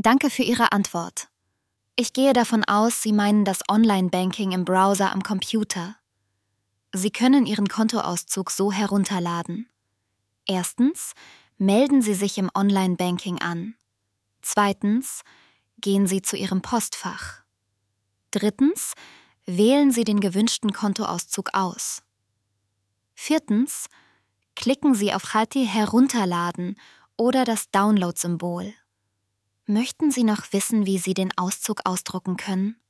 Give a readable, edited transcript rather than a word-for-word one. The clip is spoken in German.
Danke für Ihre Antwort. Ich gehe davon aus, Sie meinen das Online-Banking im Browser am Computer. Sie können Ihren Kontoauszug so herunterladen. Erstens, melden Sie sich im Online-Banking an. Zweitens, gehen Sie zu Ihrem Postfach. Drittens, wählen Sie den gewünschten Kontoauszug aus. Viertens, klicken Sie auf Khati herunterladen oder das Download-Symbol. Möchten Sie noch wissen, wie Sie den Auszug ausdrucken können?